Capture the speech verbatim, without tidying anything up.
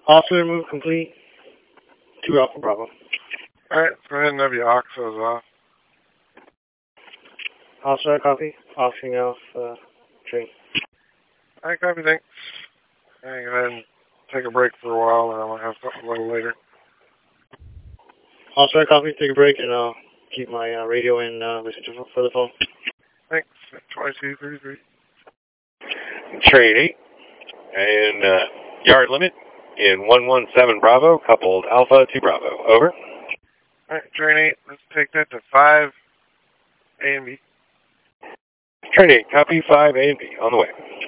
Officer move complete. Two Alpha Bravo. Alright, go ahead and have your oxos off. Officer, copy. Offering off uh, train. Alright, copy, thanks. Alright, go ahead and take a break for a while, and I'll have something a little later. Officer, copy. Take a break, and I'll keep my uh, radio in uh, listen to for the phone. Thanks. twenty-two thirty-three. Train eight. And uh, yard limit in one one seven Bravo, coupled Alpha to Bravo. Over. Alright, train eight. Let's take that to five A and B. Train eight, copy five A and B. On the way.